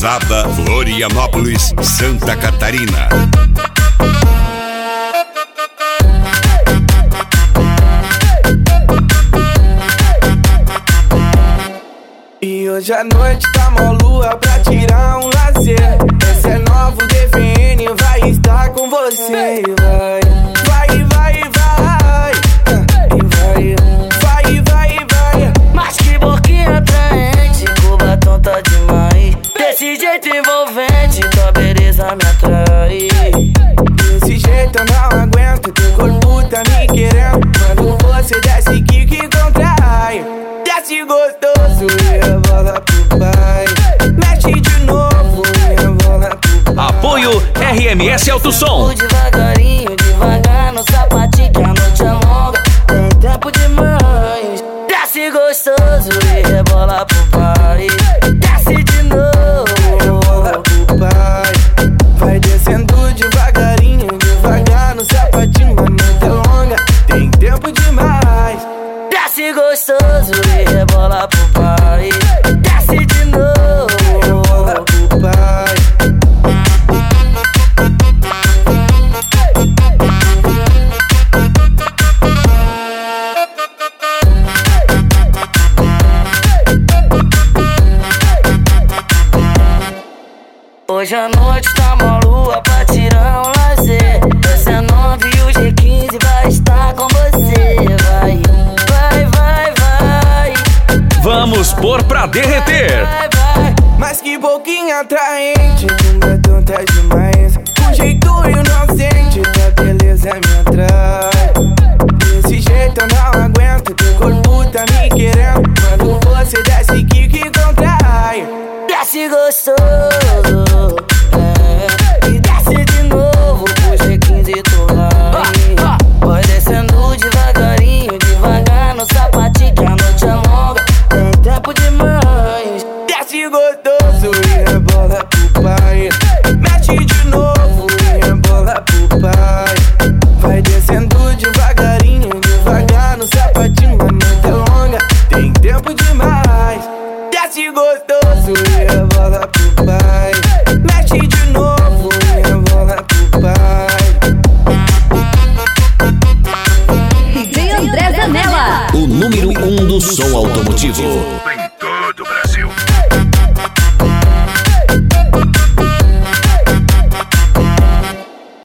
Lousada, Florianópolis, Santa Catarina. E hoje à noite tá mó lua pra tirar um lazer. Esse é novo DVN, vai estar com você. Vai, vai, vai, vai. Vai, vai, vai. Mas que boquinha atraente, o batom tá demais. Desse jeito envolvente, tua beleza me atrai. Desse jeito eu não aguento, teu corpo tá me querendo. Quando você desce, que contrai. Desce gostoso e rebola pro pai. Mexe de novo e rebola pro pai. Apoio RMS Autosom. Devagarinho, devagar no sapatinho, que a noite é longa, tem tempo demais. Desce gostoso e rebola pro pai. Desce de novo e rebola pro pai. Vai descendo devagarinho, devagar no sapatinho, a noite é longa, tem tempo demais. Desce gostoso e rebola pro pai. Desce de novo e rebola pro pai. Hoje à noite tá mó lua pra tirar um lazer. Esse é 9 e o G15 vai estar com você. Vai, vai, vai, vai. Vamos pôr pra derreter. Vai, vai, vai. Mas que boquinha atraente, um batom